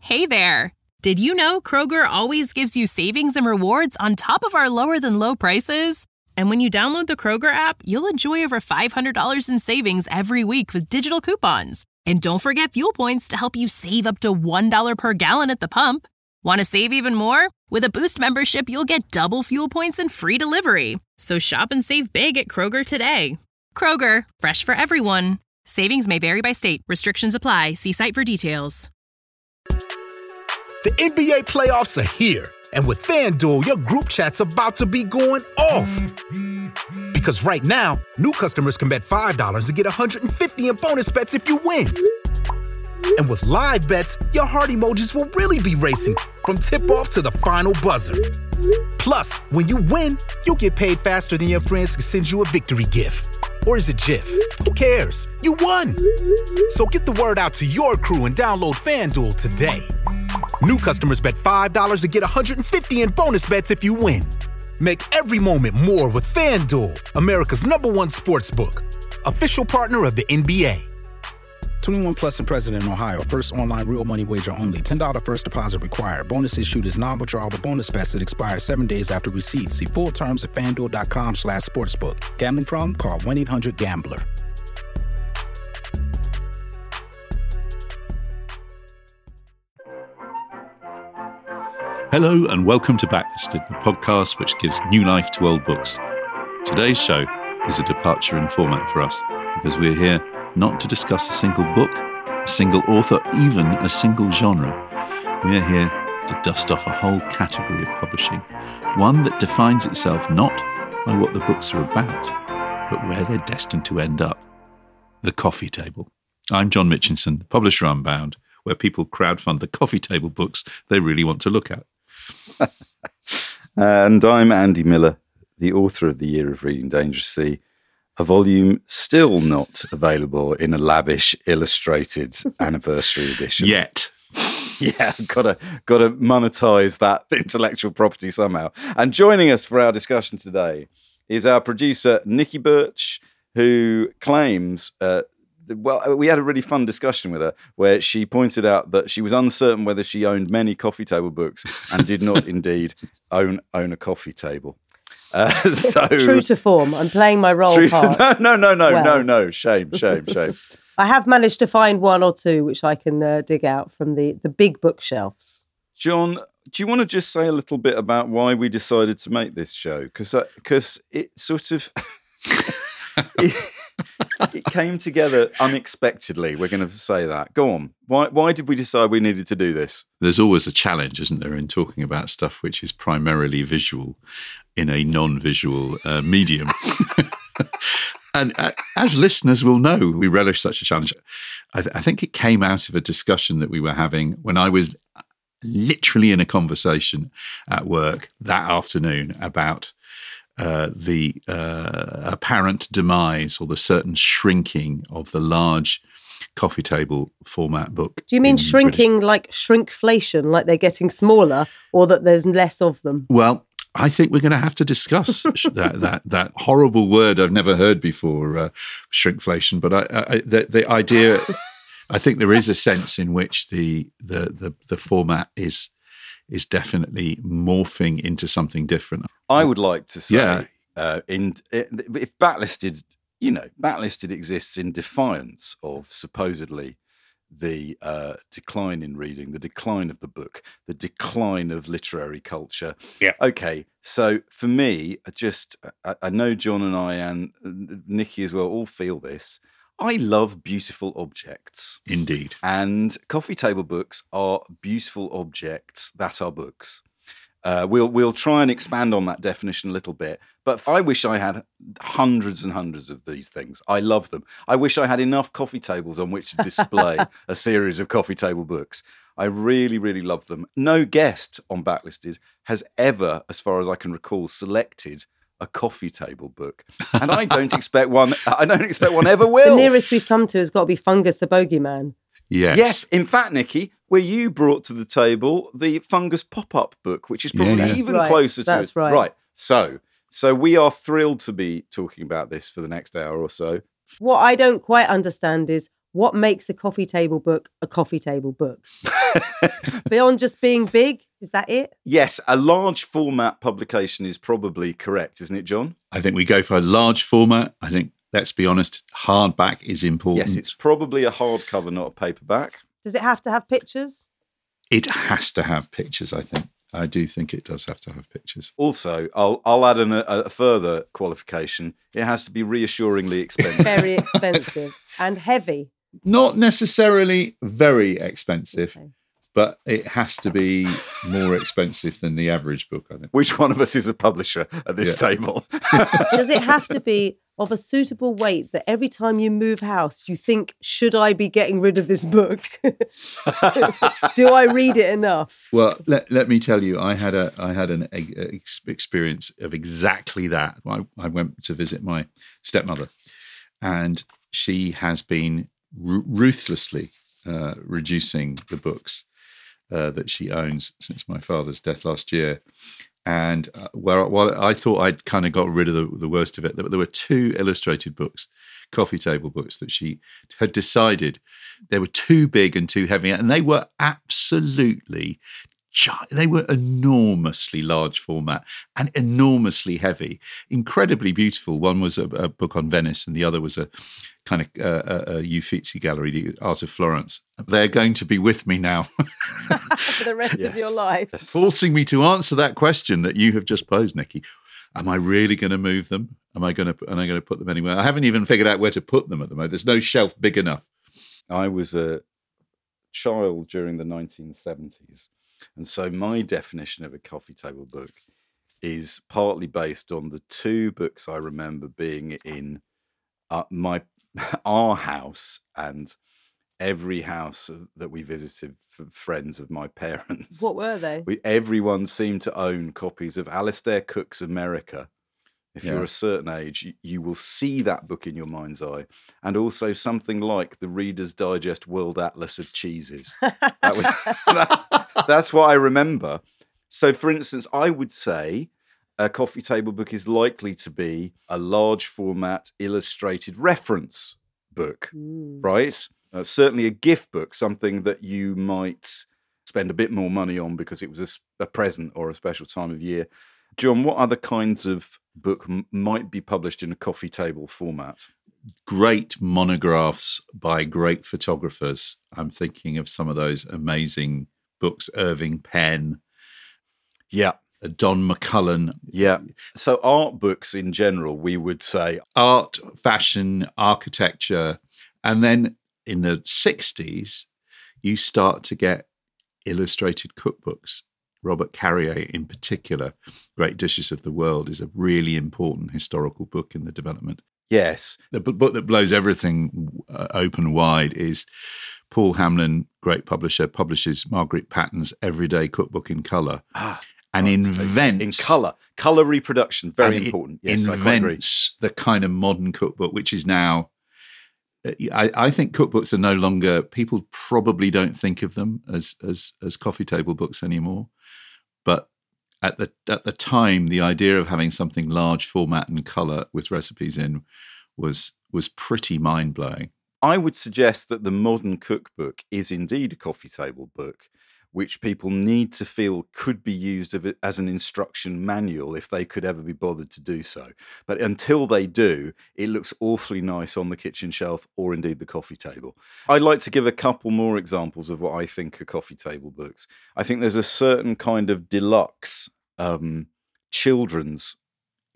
Hey there! Did you know Kroger always gives you savings and rewards on top of our lower-than-low prices? And when you download the Kroger app, you'll enjoy over $500 in savings every week with digital coupons. And don't forget fuel points to help you save up to $1 per gallon at the pump. Want to save even more? With a Boost membership, you'll get double fuel points and free delivery. So shop and save big at Kroger today. Kroger, fresh for everyone. Savings may vary by state. Restrictions apply. See site for details. The NBA playoffs are here. And with FanDuel, your group chat's about to be going off. Because right now, new customers can bet $5 to get $150 in bonus bets if you win. And with live bets, your heart emojis will really be racing from tip-off to the final buzzer. Plus, when you win, you'll get paid faster than your friends can send you a victory gift. Or is it GIF? Who cares? You won! So get the word out to your crew and download FanDuel today. New customers bet $5 to get $150 in bonus bets if you win. Make every moment more with FanDuel, America's #1 sportsbook. Official partner of the NBA. 21 plus and present in Ohio. First online real money wager only. $10 first deposit required. Bonus issued is non-withdrawable bonus bets that expire 7 days after receipt. See full terms at FanDuel.com/sportsbook. Gambling problem? Call 1-800-GAMBLER. Hello and welcome to Backlisted, the podcast which gives new life to old books. Today's show is a departure in format for us because we're here not to discuss a single book, a single author, even a single genre. We're here to dust off a whole category of publishing, one that defines itself not by what the books are about, but where they're destined to end up. The coffee table. I'm John Mitchinson, publisher Unbound, where people crowdfund the coffee table books they really want to look at. And I'm Andy Miller, the author of The Year of Reading Dangerously, a volume still not available in a lavish illustrated anniversary edition. Yet. Yeah, gotta monetize that intellectual property somehow. And joining us for our discussion today is our producer, Nikki Birch, who claims... we had a really fun discussion with her where she pointed out that she was uncertain whether she owned many coffee table books and did not indeed own a coffee table. So true to form, I'm playing my role hard. No. Shame. I have managed to find one or two which I can dig out from the big bookshelves. John, do you want to just say a little bit about why we decided to make this show? Because it sort of... It came together unexpectedly. We're going to say that. Go on. Why did we decide we needed to do this? There's always a challenge, isn't there, in talking about stuff which is primarily visual in a non-visual medium. And as listeners will know, we relish such a challenge. I think it came out of a discussion that we were having when I was literally in a conversation at work that afternoon about the apparent demise or the certain shrinking of the large coffee table format book. Do you mean shrinking like shrinkflation, like they're getting smaller, or that there's less of them? Well, I think we're going to have to discuss that horrible word I've never heard before, shrinkflation. But the idea, I think there is a sense in which the format is definitely morphing into something different. I would like to say, if Backlisted exists in defiance of supposedly the decline in reading, the decline of the book, the decline of literary culture. Yeah. Okay, so for me, I know John and I and Nikki as well all feel this. I love beautiful objects. Indeed. And coffee table books are beautiful objects that are books. We'll try and expand on that definition a little bit. But I wish I had hundreds and hundreds of these things. I love them. I wish I had enough coffee tables on which to display a series of coffee table books. I really, really love them. No guest on Backlisted has ever, as far as I can recall, selected a coffee table book, and I don't expect one. I don't expect one ever will. The nearest we've come to has got to be Fungus the Bogeyman. Yes. In fact, Nikki, where you brought to the table the Fungus pop-up book, which is probably even closer to That's it. right. So we are thrilled to be talking about this for the next hour or so. What I don't quite understand is what makes a coffee table book a coffee table book? Beyond just being big, is that it? Yes, a large format publication is probably correct, isn't it, John? I think we go for a large format. I think, let's be honest, hardback is important. Yes, it's probably a hardcover, not a paperback. Does it have to have pictures? It has to have pictures, I think. I do think it does have to have pictures. Also, I'll add a further qualification. It has to be reassuringly expensive. Very expensive and heavy. Not necessarily very expensive, Okay. but it has to be more expensive than the average book, I think. Which one of us is a publisher at this table? Does it have to be of a suitable weight that every time you move house, you think, should I be getting rid of this book? Do I read it enough? Well, let me tell you, I had an experience of exactly that. I went to visit my stepmother, and she has been ruthlessly reducing the books that she owns since my father's death last year. And while I thought I'd kind of got rid of the worst of it, there were 2 illustrated books, coffee table books, that she had decided they were too big and too heavy. And they were they were enormously large format and enormously heavy, incredibly beautiful. One was a book on Venice, and the other was a kind of a Uffizi gallery, the Art of Florence. They're going to be with me now For the rest of your life. Yes. forcing me to answer that question that you have just posed, Nikki. Am I really going to move them? Am I going to put them anywhere? I haven't even figured out where to put them at the moment. There's no shelf big enough. I was a child during the 1970s, and so my definition of a coffee table book is partly based on the 2 books I remember being in our house and every house that we visited for friends of my parents. What were they? Everyone seemed to own copies of Alistair Cook's America. If you're a certain age, you will see that book in your mind's eye. And also something like the Reader's Digest World Atlas of Cheeses. That's what I remember. So, for instance, I would say a coffee table book is likely to be a large format illustrated reference book, right? Certainly a gift book, something that you might spend a bit more money on because it was a present or a special time of year. John, what other kinds of book might be published in a coffee table format? Great monographs by great photographers. I'm thinking of some of those amazing books, Irving Penn, Yeah. Don McCullen. Yeah. So art books in general, we would say. Art, fashion, architecture. And then in the 60s, you start to get illustrated cookbooks. Robert Carrier, in particular, Great Dishes of the World, is a really important historical book in the development. Yes. The book that blows everything open wide is Paul Hamlin, great publisher, publishes Margaret Patton's Everyday Cookbook in Colour. And invents... In colour reproduction, very important. Yes, I quite agree. Invents the kind of modern cookbook, which is now... I think cookbooks are no longer... People probably don't think of them as coffee table books anymore. But at the time, the idea of having something large format and colour with recipes in was pretty mind-blowing. I would suggest that the modern cookbook is indeed a coffee table book, which people need to feel could be used as an instruction manual if they could ever be bothered to do so. But until they do, it looks awfully nice on the kitchen shelf or indeed the coffee table. I'd like to give a couple more examples of what I think are coffee table books. I think there's a certain kind of deluxe children's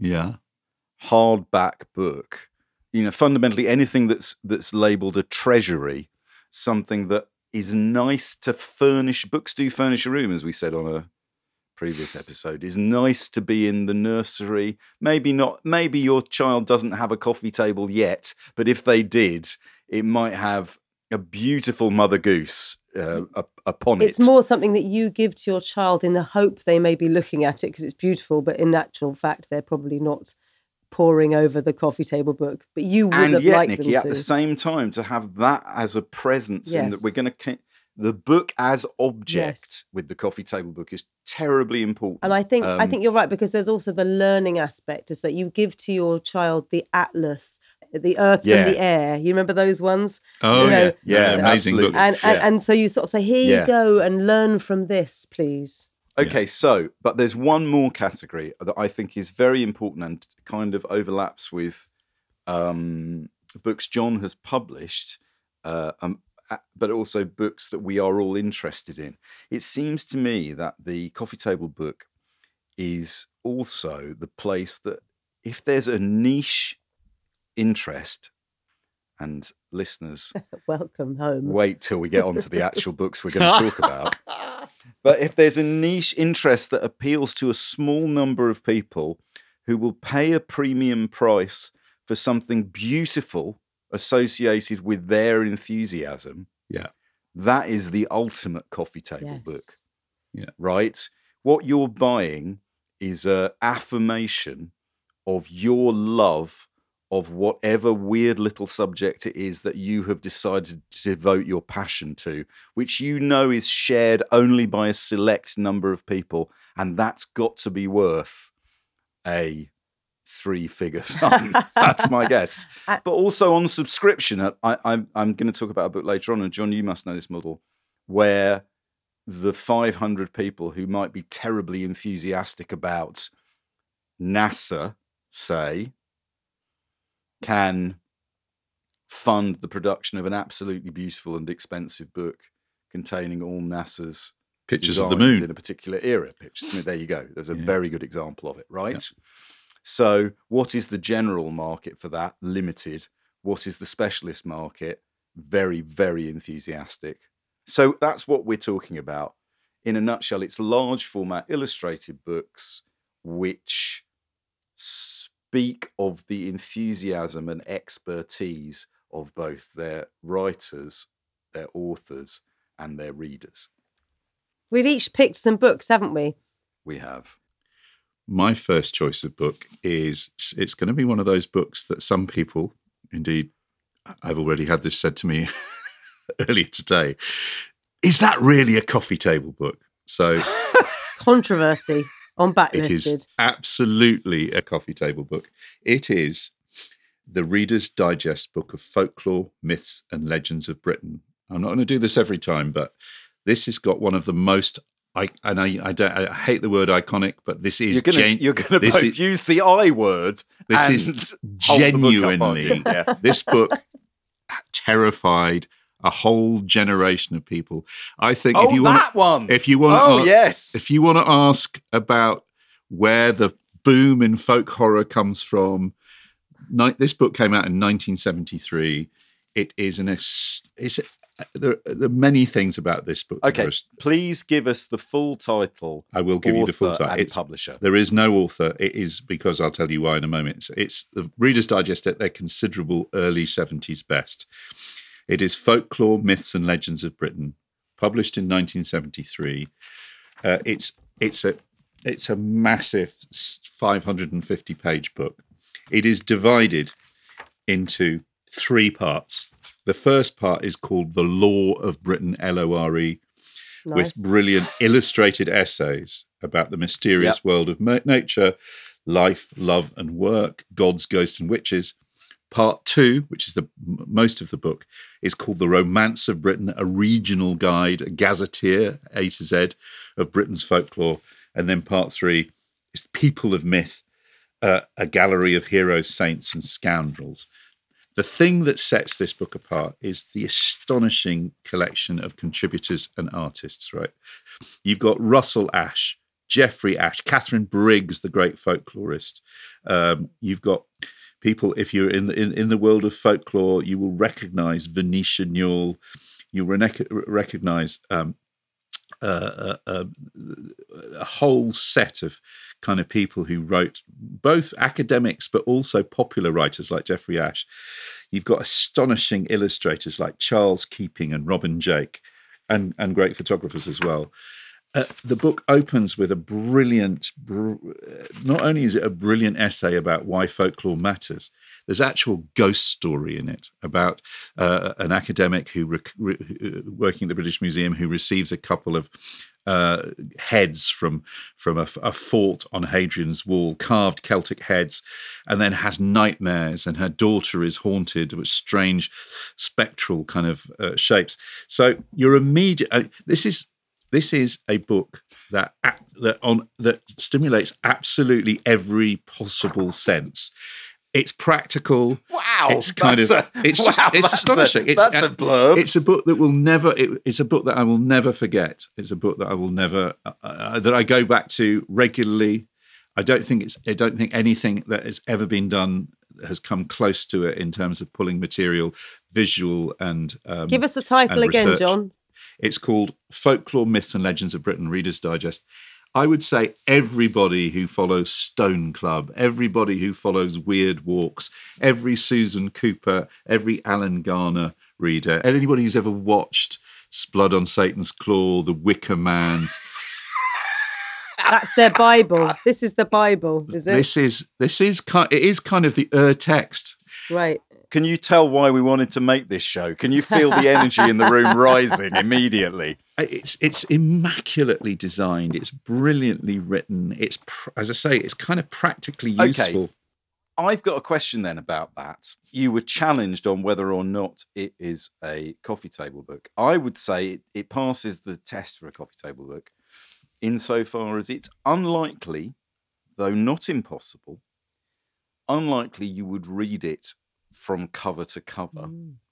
hardback book. You know, fundamentally anything that's labelled a treasury, something that is nice to furnish. Books do furnish a room, as we said on a previous episode. Is nice to be in the nursery. Maybe not. Maybe your child doesn't have a coffee table yet, but if they did, it might have a beautiful Mother Goose upon it. It's more something that you give to your child in the hope they may be looking at it because it's beautiful, but in actual fact, they're probably not poring over the coffee table book, but you would have liked Nikki, them to. at the same time, to have that as a presence, and that Yes. we're going to the book as object with the coffee table book is terribly important. And I think you're right, because there's also the learning aspect, is that you give to your child the atlas. The Earth and the Air. You remember those ones? Oh, You know, yeah, amazing absolutely. books. And so you sort of say, here you go and learn from this, please. Okay, so, but there's one more category that I think is very important and kind of overlaps with books John has published, but also books that we are all interested in. It seems to me that the coffee table book is also the place that if there's a niche interest, and listeners, Welcome home. wait till we get on to the actual books we're going to talk about. But if there's a niche interest that appeals to a small number of people who will pay a premium price for something beautiful associated with their enthusiasm, that is the ultimate coffee table book. Yeah. Right? What you're buying is an affirmation of your love of whatever weird little subject it is that you have decided to devote your passion to, which you know is shared only by a select number of people, and that's got to be worth a 3-figure sum. That's my guess. But also on subscription, I'm going to talk about a book later on, and John, you must know this model, where the 500 people who might be terribly enthusiastic about NASA, say, can fund the production of an absolutely beautiful and expensive book containing all NASA's Pictures of the designs moon in a particular era. Pictures. I mean, there you go. There's a very good example of it, right? Yeah. So what is the general market for that? Limited. What is the specialist market? Very, very enthusiastic. So that's what we're talking about. In a nutshell, it's large format illustrated books which speak of the enthusiasm and expertise of both their writers, their authors, and their readers. We've each picked some books, haven't we? We have. My first choice of book is, it's going to be one of those books that some people, indeed, I've already had this said to me earlier today, is that really a coffee table book? So controversy on Backlisted. It is absolutely a coffee table book. It is the Reader's Digest book of folklore, myths, and legends of Britain. I'm not going to do this every time, but this has got one of the most. I hate the word iconic, but this is you're going to both use the I word. This is genuinely this book terrified a whole generation of people. I think if you want to ask about where the boom in folk horror comes from, this book came out in 1973. It is there are many things about this book. Okay, please give us the full title. I will give you the full title. And publisher. There is no author. It is because I'll tell you why in a moment. It's the Reader's Digest at their considerable early 70s best. It is Folklore, Myths and Legends of Britain, published in 1973. It's a massive 550-page book. It is divided into 3 parts. The first part is called The Law of Britain, L-O-R-E, with brilliant illustrated essays about the mysterious world of nature, life, love and work, gods, ghosts and witches. Part 2, which is the most of the book, is called The Romance of Britain, a regional guide, a gazetteer, A to Z, of Britain's folklore. And then part 3 is People of Myth, a gallery of heroes, saints and scoundrels. The thing that sets this book apart is the astonishing collection of contributors and artists, right? You've got Russell Ashe, Geoffrey Ashe, Catherine Briggs, the great folklorist. You've got people, if you're in the world of folklore, you will recognise Venetia Newell. You recognise a whole set of kind of people who wrote, both academics but also popular writers like Geoffrey Ashe. You've got astonishing illustrators like Charles Keeping and Robin Jake, and great photographers as well. The book opens with a brilliant, not only is it a brilliant essay about why folklore matters, there's actual ghost story in it about an academic who working at the British Museum who receives a couple of heads from a fort on Hadrian's Wall, carved Celtic heads, and then has nightmares, and her daughter is haunted with strange spectral kind of shapes. So you're immediate. This is a book that stimulates absolutely every possible sense. It's practical. Wow, it's astonishing. That's a blurb. It's a book that will never. It's a book that I will never forget. It's a book that I will never that I go back to regularly. I don't think anything that has ever been done has come close to it in terms of pulling material, visual, and give us the title again, John. It's called Folklore, Myths and Legends of Britain, Reader's Digest. I would say everybody who follows Stone Club, everybody who follows Weird Walks, every Susan Cooper, every Alan Garner reader, anybody who's ever watched Blood on Satan's Claw, The Wicker Man. That's their Bible. This is the Bible, is it? It is kind of the text. Right. Can you tell why we wanted to make this show? Can you feel the energy in the room rising immediately? It's immaculately designed. It's brilliantly written. It's, as I say, it's kind of practically useful. Okay. I've got a question then about that. You were challenged on whether or not it is a coffee table book. I would say it passes the test for a coffee table book insofar as it's unlikely, though not impossible, unlikely you would read it from cover to cover,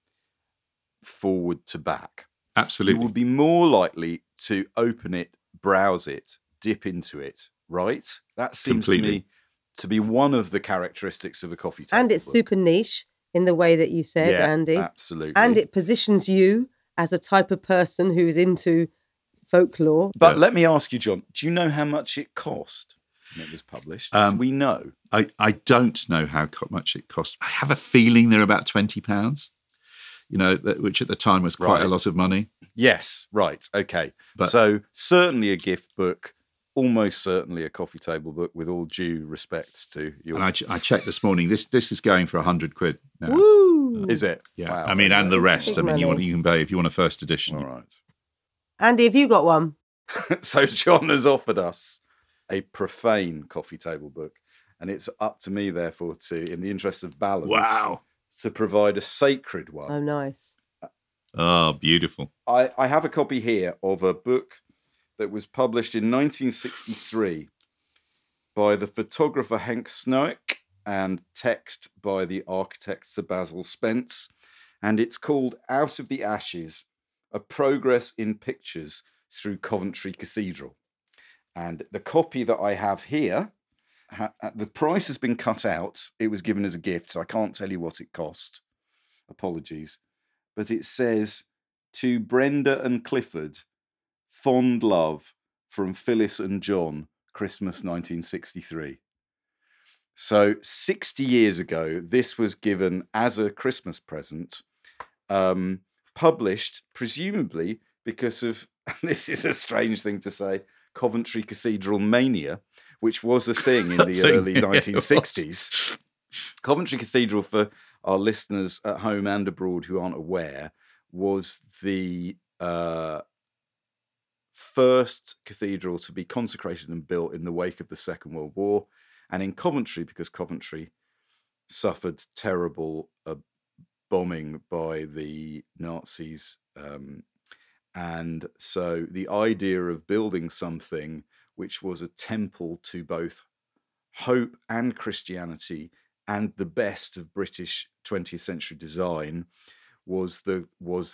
forward to back. Absolutely. You would be more likely to open it, browse it, dip into it, right? That seems to me to be one of the characteristics of a coffee table And it's book. super niche in the way that you said, Andy. Absolutely. And it positions you as a type of person who's into folklore. But let me ask you, John, do you know how much it cost when it was published? Do we know? I don't know how much it cost. I have a feeling they're about £20, which at the time was quite a lot of money. Yes, right, okay. But, so certainly a gift book, almost certainly a coffee table book, with all due respects to your... And I checked this morning. This is going for £100 now. Woo! Is it? Yeah. Wow, I mean, and the rest. I mean, money. you can pay if you want a first edition. All right. Andy, have you got one? So John has offered us a profane coffee table book, and it's up to me, therefore, in the interest of balance, to provide a sacred one. Oh, nice. Oh, beautiful. I have a copy here of a book that was published in 1963 by the photographer Henk Snoek and text by the architect Sir Basil Spence, and it's called Out of the Ashes, A Progress in Pictures Through Coventry Cathedral. And the copy that I have here, the price has been cut out. It was given as a gift, so I can't tell you what it cost. Apologies. But it says, to Brenda and Clifford, fond love from Phyllis and John, Christmas 1963. So 60 years ago, this was given as a Christmas present, published presumably because of, this is a strange thing to say, Coventry Cathedral mania, which was a thing in the early 1960s. Coventry Cathedral, for our listeners at home and abroad who aren't aware, was the first cathedral to be consecrated and built in the wake of the Second World War. And in Coventry, because Coventry suffered terrible bombing by the Nazis. And so the idea of building something which was a temple to both hope and Christianity and the best of British 20th century design was the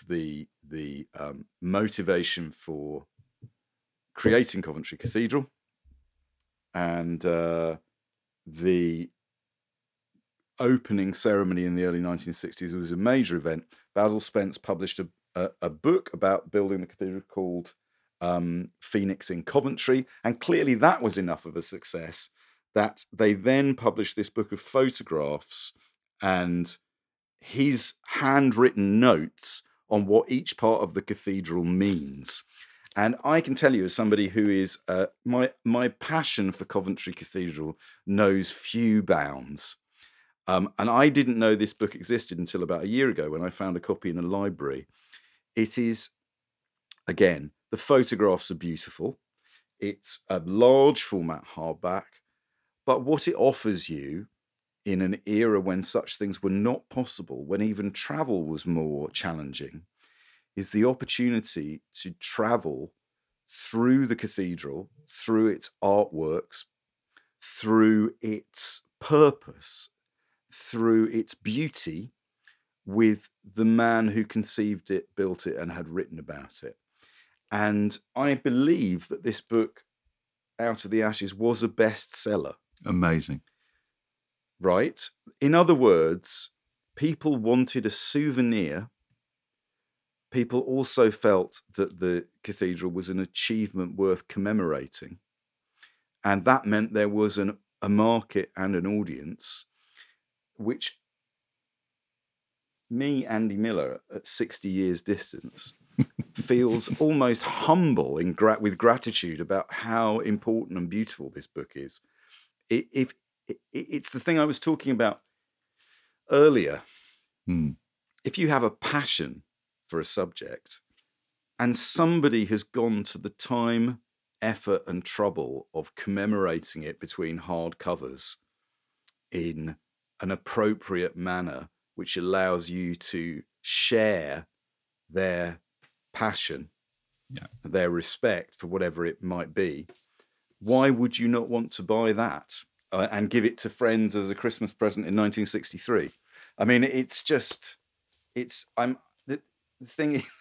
motivation for creating Coventry Cathedral. And the opening ceremony in the early 1960s was a major event. Basil Spence published a book about building the cathedral called Phoenix in Coventry, and clearly that was enough of a success that they then published this book of photographs and his handwritten notes on what each part of the cathedral means. And I can tell you, as somebody who is my passion for Coventry Cathedral knows few bounds. And I didn't know this book existed until about a year ago when I found a copy in a library. It is Again, the photographs are beautiful. It's a large format hardback, but what it offers you in an era when such things were not possible, when even travel was more challenging, is the opportunity to travel through the cathedral, through its artworks, through its purpose, through its beauty, with the man who conceived it, built it, and had written about it. And I believe that this book, Out of the Ashes, was a bestseller. Amazing. Right? In other words, people wanted a souvenir. People also felt that the cathedral was an achievement worth commemorating. And that meant there was a market and an audience, which me, Andy Miller, at 60 years distance, feels almost humble with gratitude about how important and beautiful this book is. It's the thing I was talking about earlier. If you have a passion for a subject and somebody has gone to the time, effort and trouble of commemorating it between hard covers in an appropriate manner, which allows you to share their passion, their respect for whatever it might be, why would you not want to buy that and give it to friends as a Christmas present in 1963? I mean, the thing is,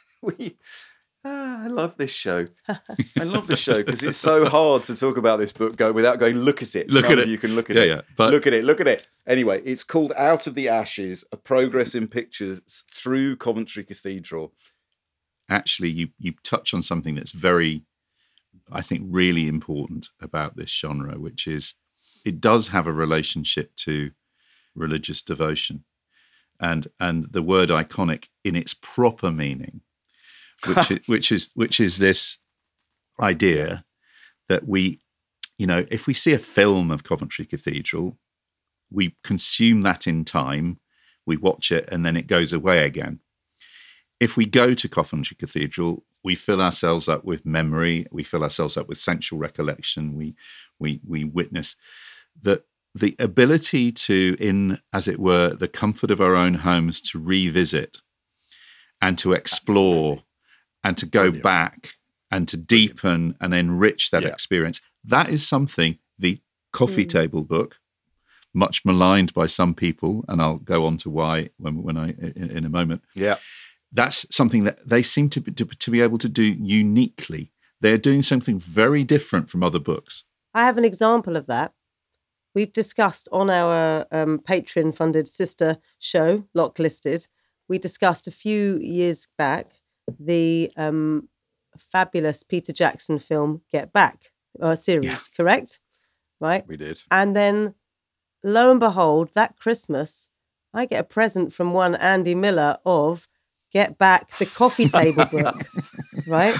I love this show. I love this show because it's so hard to talk about this book without going, look at it. Look at it. You can look at it. Yeah, but look at it. Anyway, it's called Out of the Ashes, A Progress in Pictures Through Coventry Cathedral. Actually, you touch on something that's very, I think, really important about this genre, which is it does have a relationship to religious devotion. And the word iconic in its proper meaning, which is this idea that we, if we see a film of Coventry Cathedral, we consume that in time, we watch it, and then it goes away again. If we go to Coventry Cathedral, we fill ourselves up with memory, we fill ourselves up with sensual recollection, we witness that the ability to, in, as it were, the comfort of our own homes, to revisit and to explore and to go back and to deepen and enrich that experience. That is something the coffee table book, much maligned by some people, and I'll go on to why when I in a moment. Yeah. That's something that they seem to be able to do uniquely. They're doing something very different from other books. I have an example of that. We've discussed on our Patreon-funded sister show, Lock Listed, we discussed a few years back the fabulous Peter Jackson film Get Back series, correct? Right? We did. And then, lo and behold, that Christmas, I get a present from one Andy Miller of Get Back, the coffee table book, right?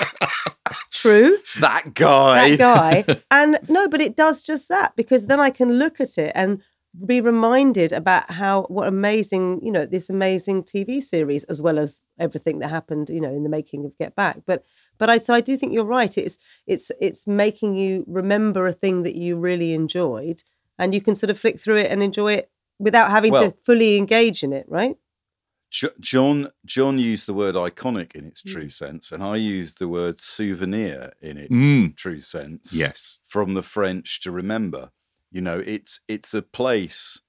True. That guy. And no, but it does just that, because then I can look at it and be reminded about what amazing, this amazing TV series, as well as everything that happened, in the making of Get Back. But I do think you're right. It's making you remember a thing that you really enjoyed, and you can sort of flick through it and enjoy it without having to fully engage in it, right? John used the word iconic in its true sense, and I used the word souvenir in its true sense. Yes. From the French, to remember. It's a place,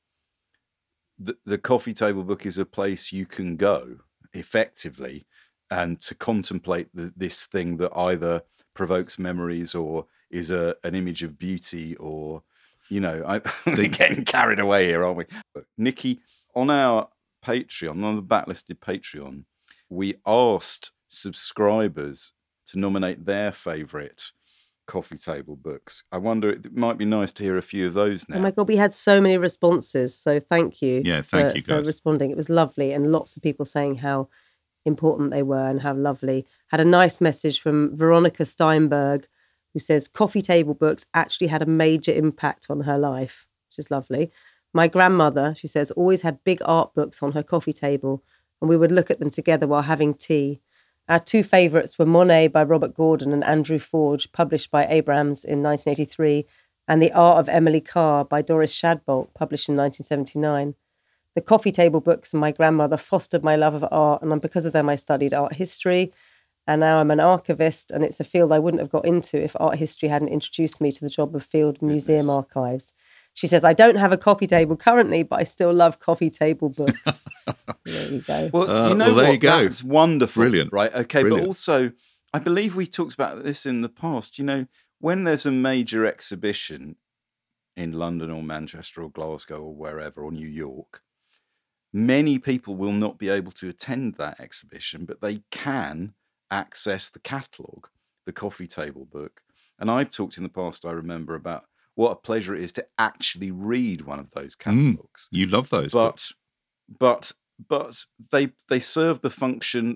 the coffee table book is a place you can go effectively and to contemplate this thing that either provokes memories or is an image of beauty, or, we're getting carried away here, aren't we? But Nikki, on our Patreon, on the backlisted Patreon, we asked subscribers to nominate their favourite coffee table books. I wonder, it might be nice to hear a few of those now. Oh my God, we had so many responses. So thank you. Yeah, thank you guys for responding. It was lovely, and lots of people saying how important they were and how lovely. Had a nice message from Veronica Steinberg, who says coffee table books actually had a major impact on her life, which is lovely. My grandmother, she says, always had big art books on her coffee table, and we would look at them together while having tea. Our two favourites were Monet by Robert Gordon and Andrew Forge, published by Abrams in 1983, and The Art of Emily Carr by Doris Shadbolt, published in 1979. The coffee table books and my grandmother fostered my love of art, and because of them I studied art history, and now I'm an archivist, and it's a field I wouldn't have got into if art history hadn't introduced me to the job of field museum archives. She says, I don't have a coffee table currently, but I still love coffee table books. There you go. Well, do you know what? That's wonderful. Brilliant. Right, okay, Brilliant. But also, I believe we talked about this in the past. You know, when there's a major exhibition in London or Manchester or Glasgow or wherever, or New York, many people will not be able to attend that exhibition, but they can access the catalogue, the coffee table book. And I've talked in the past, I remember, about what a pleasure it is to actually read one of those catalogues. You love those books. But they serve the function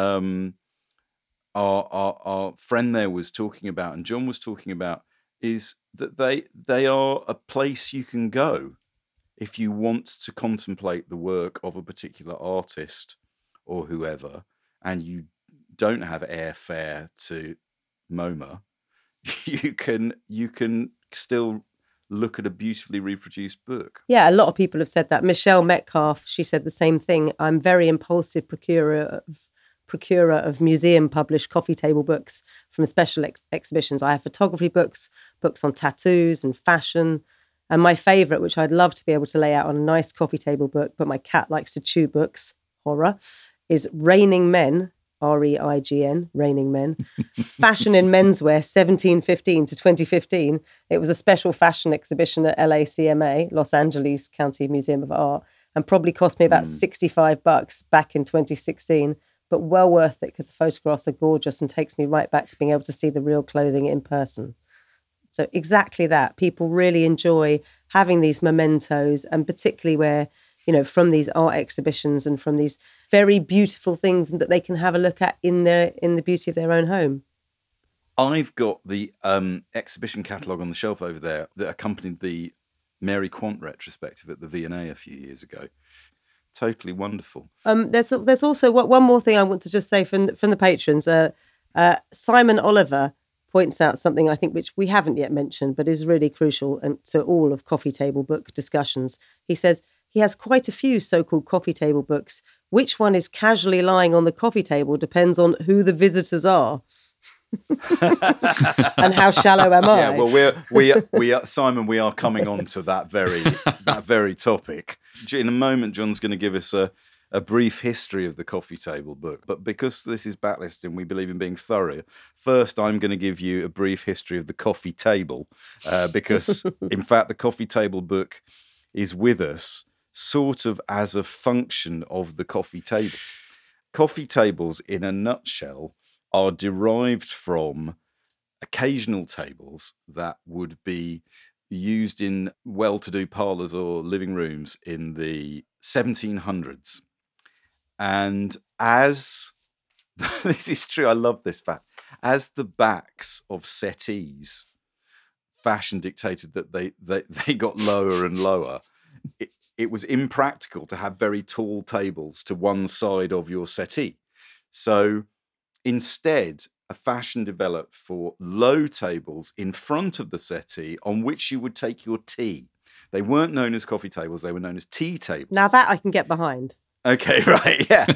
our friend there was talking about, and John was talking about, is that they are a place you can go if you want to contemplate the work of a particular artist or whoever, and you don't have airfare to MoMA, you can still look at a beautifully reproduced book. Yeah, a lot of people have said that. Michelle Metcalf, she said the same thing. I'm very impulsive procurer of museum-published coffee table books from special exhibitions. I have photography books on tattoos and fashion. And my favourite, which I'd love to be able to lay out on a nice coffee table book, but my cat likes to chew books, horror, is Reigning Men, R-E-I-G-N, Reigning Men, Fashion in Menswear, 1715 to 2015. It was a special fashion exhibition at LACMA, Los Angeles County Museum of Art, and probably cost me about $65 back in 2016, but well worth it because the photographs are gorgeous and takes me right back to being able to see the real clothing in person. So exactly that. People really enjoy having these mementos, and particularly where, you know, from these art exhibitions and from these very beautiful things that they can have a look at in the beauty of their own home. I've got the exhibition catalogue on the shelf over there that accompanied the Mary Quant retrospective at the V&A a few years ago. Totally wonderful. There's also one more thing I want to just say from the patrons. Simon Oliver points out something I think which we haven't yet mentioned, but is really crucial to all of coffee table book discussions. He says he has quite a few so-called coffee table books. Which one is casually lying on the coffee table depends on who the visitors are. And how shallow am I? Yeah, well, we are, Simon. We are coming on to that very topic in a moment. John's going to give us a brief history of the coffee table book, but because this is backlisted and we believe in being thorough, first I'm going to give you a brief history of the coffee table, because in fact the coffee table book is with us sort of as a function of the coffee table. Coffee tables, in a nutshell, are derived from occasional tables that would be used in well-to-do parlours or living rooms in the 1700s. And as, this is true, I love this fact, as the backs of settees, fashion dictated that they got lower and lower, it was impractical to have very tall tables to one side of your settee. So instead, a fashion developed for low tables in front of the settee on which you would take your tea. They weren't known as coffee tables, they were known as tea tables. Now that I can get behind. Okay, right, yeah.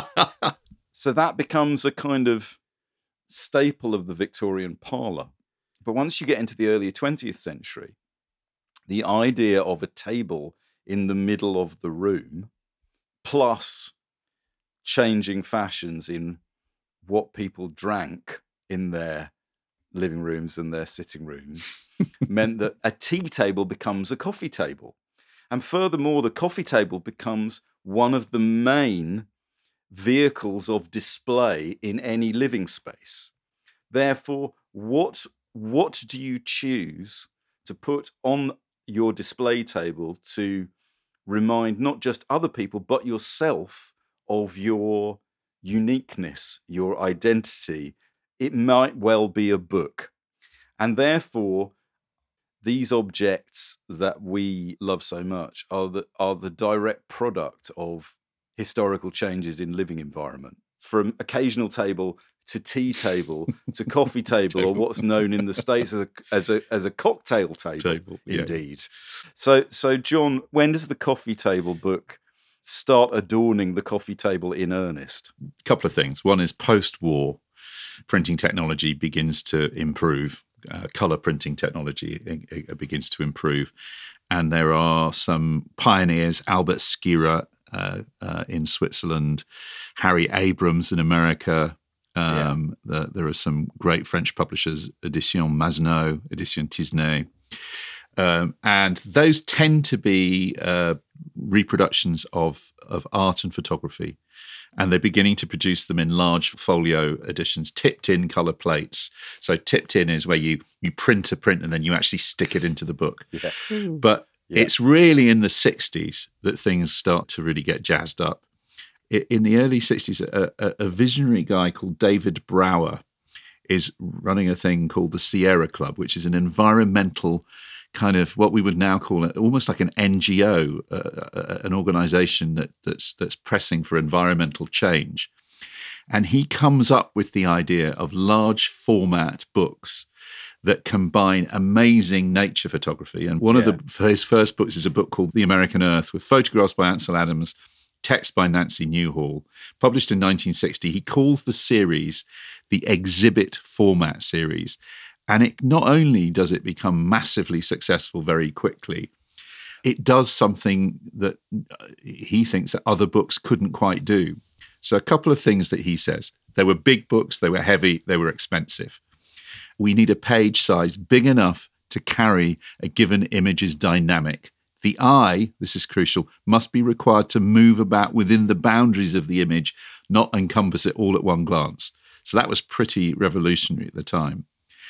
So that becomes a kind of staple of the Victorian parlour. But once you get into the early 20th century, the idea of a table in the middle of the room, plus changing fashions in what people drank in their living rooms and their sitting rooms, meant that a tea table becomes a coffee table. And furthermore, the coffee table becomes one of the main vehicles of display in any living space. Therefore, what do you choose to put on your display table to remind not just other people, but yourself of your uniqueness, your identity? It might well be a book. And therefore, these objects that we love so much are the direct product of historical changes in living environment. from occasional table to tea table to coffee table, or what's known in the States as a cocktail table. Indeed. So John, when does the coffee table book start adorning the coffee table in earnest? A couple of things. One is post-war printing technology begins to improve. Colour printing technology begins to improve. And there are some pioneers, Albert Schira in Switzerland, Harry Abrams in America. There are some great French publishers, Edition Masneau, Edition Tisney. And those tend to be reproductions of art and photography. And they're beginning to produce them in large folio editions, tipped-in colour plates. So tipped-in is where you print a print and then you actually stick it into the book. Yeah. But it's really in the 60s that things start to really get jazzed up. In the early 60s, a visionary guy called David Brower is running a thing called the Sierra Club, which is an environmental kind of what we would now call it, almost like an NGO, an organization that's pressing for environmental change. And he comes up with the idea of large format books that combine amazing nature photography. And one of his first books is a book called The American Earth, with photographs by Ansel Adams, text by Nancy Newhall, published in 1960. He calls the series the Exhibit Format Series. And it not only does it become massively successful very quickly, it does something that he thinks that other books couldn't quite do. So a couple of things that he says. They were big books, they were heavy, they were expensive. We need a page size big enough to carry a given image's dynamic. The eye, this is crucial, must be required to move about within the boundaries of the image, not encompass it all at one glance. So that was pretty revolutionary at the time.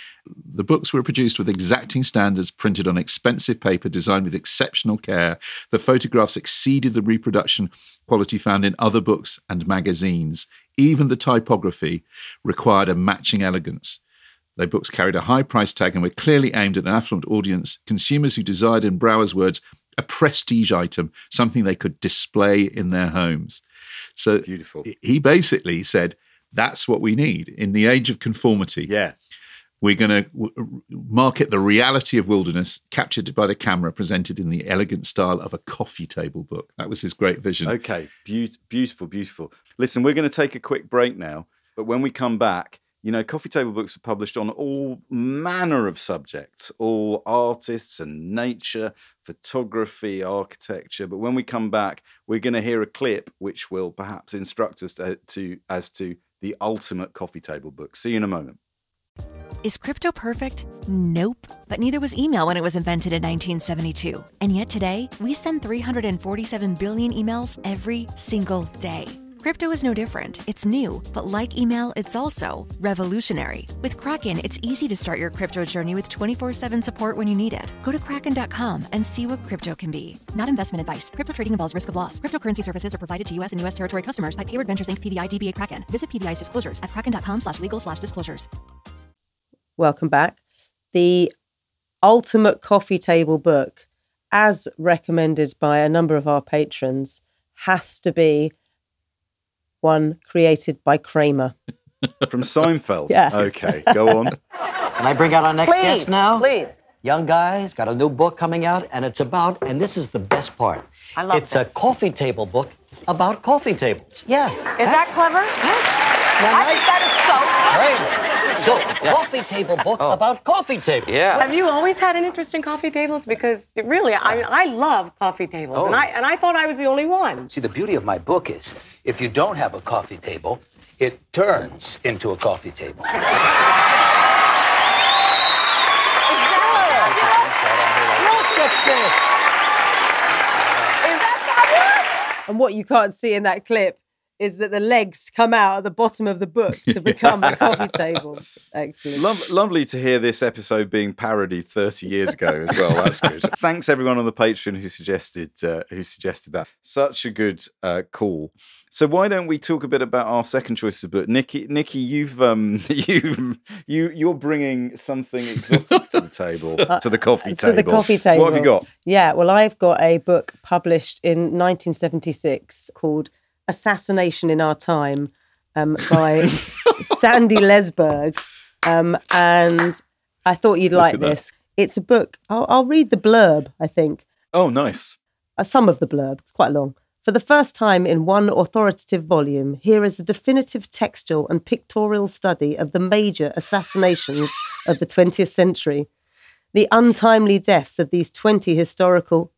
The books were produced with exacting standards, printed on expensive paper, designed with exceptional care. The photographs exceeded the reproduction quality found in other books and magazines. Even the typography required a matching elegance. Their books carried a high price tag and were clearly aimed at an affluent audience, consumers who desired, in Brower's words, a prestige item, something they could display in their homes. So beautiful. He basically said, that's what we need in the age of conformity. Yeah. We're going to market the reality of wilderness, captured by the camera, presented in the elegant style of a coffee table book. That was his great vision. Okay, beautiful, beautiful. Listen, we're going to take a quick break now, but when we come back, you know, coffee table books are published on all manner of subjects, all artists and nature, photography, architecture. But when we come back, we're going to hear a clip which will perhaps instruct us as to the ultimate coffee table book. See you in a moment. Is crypto perfect? Nope. But neither was email when it was invented in 1972. And yet today, we send 347 billion emails every single day. Crypto is no different. It's new, but like email, it's also revolutionary. With Kraken, it's easy to start your crypto journey with 24/7 support when you need it. Go to Kraken.com and see what crypto can be. Not investment advice. Crypto trading involves risk of loss. Cryptocurrency services are provided to U.S. and U.S. territory customers by Payward Ventures Inc. PVI DBA Kraken. Visit PVI's disclosures at kraken.com/legal/disclosures. Welcome back. The ultimate coffee table book, as recommended by a number of our patrons, has to be one created by Kramer. From Seinfeld? Yeah. Okay, go on. Can I bring out our next guest now? Please. Young guy, he's got a new book coming out, and it's about, and this is the best part. I love It's a coffee table book about coffee tables. Yeah. Is that clever? I think that is so clever. Great. So, coffee table book about coffee tables. Yeah. Have you always had an interest in coffee tables? Because really, I love coffee tables, and I thought I was the only one. See, the beauty of my book is, if you don't have a coffee table, it turns into a coffee table. Look at this. Is that fabulous? And what you can't see in that clip is that the legs come out at the bottom of the book to become a coffee table. Excellent. Lovely to hear this episode being parodied 30 years ago as well. That's good. Thanks everyone on the Patreon who suggested that. Such a good call. So why don't we talk a bit about our second choice of book? Nikki, you're bringing something exotic to the table, to the coffee table. To the coffee table. What have you got? Yeah, well, I've got a book published in 1976 called Assassination in Our Time by Sandy Lesberg. And I thought you'd like this. It's a book. I'll read the blurb, I think. Oh, nice. Some of the blurb. It's quite long. For the first time in one authoritative volume, here is a definitive textual and pictorial study of the major assassinations of the 20th century. The untimely deaths of these 20 historical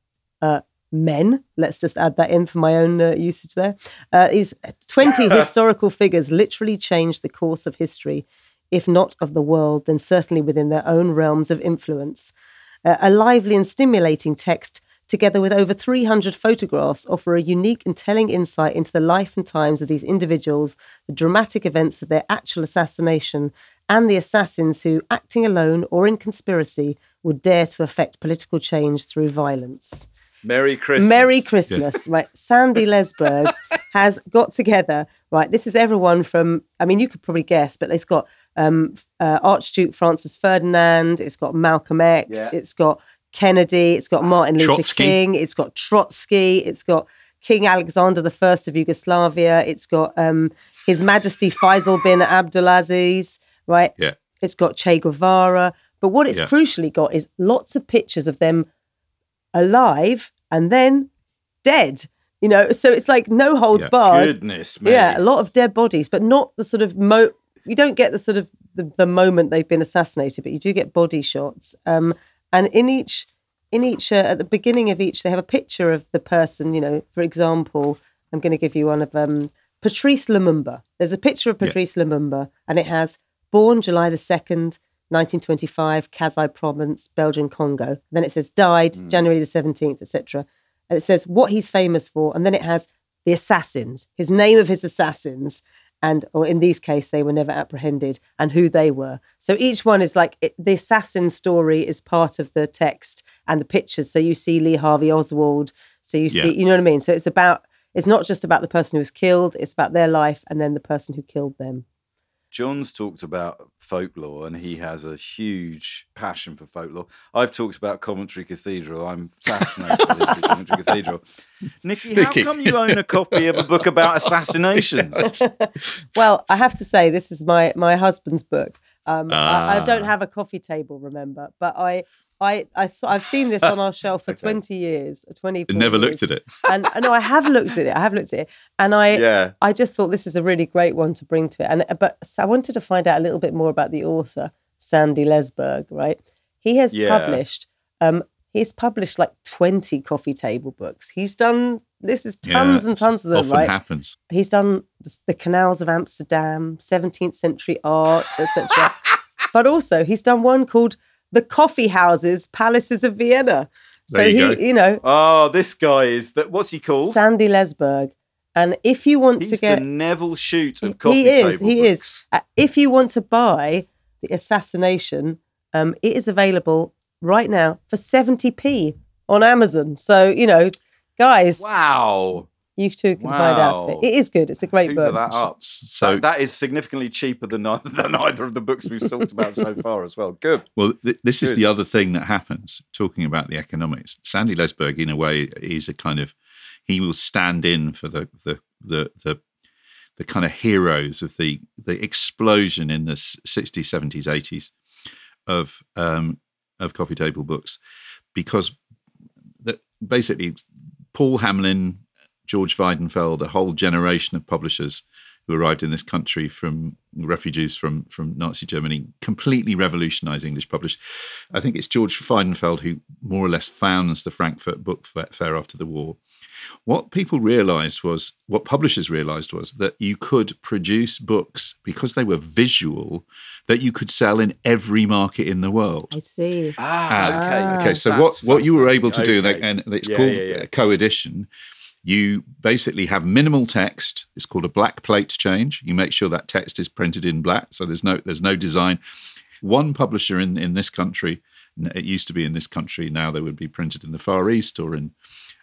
men, let's just add that in for my own usage there. These 20 historical figures literally changed the course of history, if not of the world, then certainly within their own realms of influence. A lively and stimulating text, together with over 300 photographs, offer a unique and telling insight into the life and times of these individuals, the dramatic events of their actual assassination, and the assassins who, acting alone or in conspiracy, would dare to effect political change through violence. Merry Christmas. Merry Christmas, right? Sandy Lesberg has got together, right? This is everyone from, I mean, you could probably guess, but it's got Archduke Francis Ferdinand, it's got Malcolm X, it's got Kennedy, it's got Martin Luther King, it's got Trotsky, it's got King Alexander I of Yugoslavia, it's got His Majesty Faisal bin Abdulaziz, right? Yeah. It's got Che Guevara. But what it's crucially got is lots of pictures of them alive and then dead, you know, so it's like no holds barred. Goodness me. Yeah, a lot of dead bodies, but not the sort of you don't get the sort of the moment they've been assassinated, but you do get body shots. And in each at the beginning of each, they have a picture of the person, you know. For example, I'm going to give you one of Patrice Lumumba. There's a picture of Patrice Lumumba, and it has born July the 2nd, 1925, Kasai Province, Belgian Congo. Then it says died January the 17th, etc. And it says what he's famous for. And then it has the assassins, his name of his assassins. Or in these case, they were never apprehended, and who they were. So each one is like, the assassin story is part of the text and the pictures. So you see Lee Harvey Oswald. So you see, you know what I mean? So it's not just about the person who was killed, it's about their life and then the person who killed them. John's talked about folklore, and he has a huge passion for folklore. I've talked about Coventry Cathedral. I'm fascinated with Coventry Cathedral. Nikki, how come you own a copy of a book about assassinations? Well, I have to say, this is my husband's book. I don't have a coffee table, remember, but I've seen this on our shelf for 20 years, 24 Never years. looked at it. And no, I have looked at it. And I just thought this is a really great one to bring to it. But I wanted to find out a little bit more about the author, Sandy Lesberg, right? He has published like 20 coffee table books. He's done, this is tons and tons of them, often right? happens. He's done the canals of Amsterdam, 17th century art, etc. But also he's done one called The Coffee Houses, Palaces of Vienna. There you go. You know. Oh, this guy is that. What's he called? Sandy Lesberg. And if you want to get the Neville Shute of coffee table books. He is. If you want to buy The Assassination, it is available right now for 70p on Amazon. So, you know, guys. Wow. You too can find out. It is good. It's a great book. That up. So that is significantly cheaper than either of the books we've talked about so far as well. Good. Well, this is the other thing that happens, talking about the economics. Sandy Lesberg, in a way, is a kind of, he will stand in for the kind of heroes of the explosion in the 60s, 70s, 80s of coffee table books, because basically Paul Hamlin, George Weidenfeld, a whole generation of publishers who arrived in this country from refugees from Nazi Germany, completely revolutionised English publishing. I think it's George Weidenfeld who more or less founds the Frankfurt Book Fair after the war. What publishers realised was that you could produce books, because they were visual, that you could sell in every market in the world. I see. Okay. So what you were able to do, and it's called co-edition. You basically have minimal text. It's called a black plate change. You make sure that text is printed in black, so there's no design. One publisher in this country, it used to be in this country, now they would be printed in the Far East or in